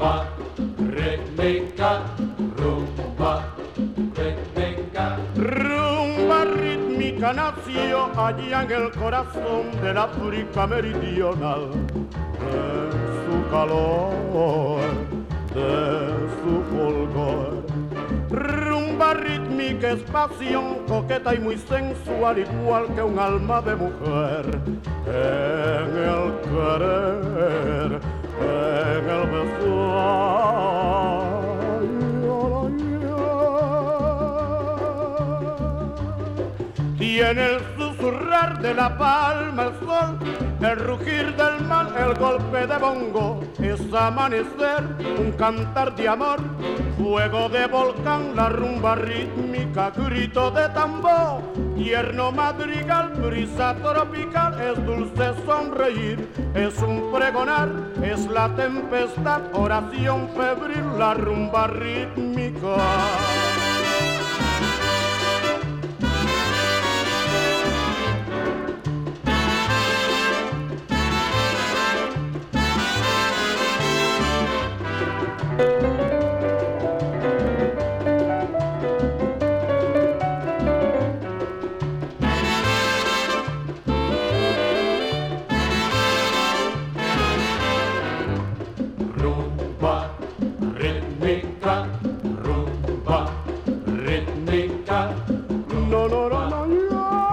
rumba rítmica, rumba rítmica. Rumba rítmica nació allá en el corazón del África meridional. De su calor, de su fulgor. Rumba rítmica es pasión coqueta y muy sensual, igual que un alma de mujer. En el querer, en el besar. Tiene el susurrar de la palma el sol, el rugir del mar, el golpe de bongo, es amanecer, un cantar de amor, fuego de volcán, la rumba rítmica, grito de tambor, tierno madrigal, brisa tropical, es dulce sonreír, es un pregonar, es la tempestad, oración febril, la rumba rítmica. Rumba rítmica, rumba rítmica. No, no, no, no, no.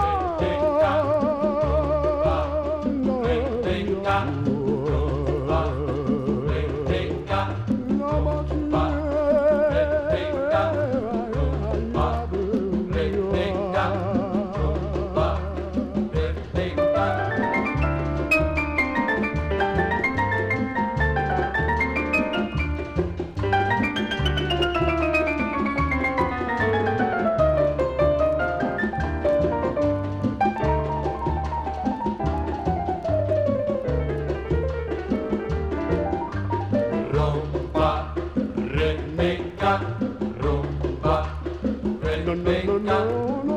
Rumba rítmica, rumba rítmica.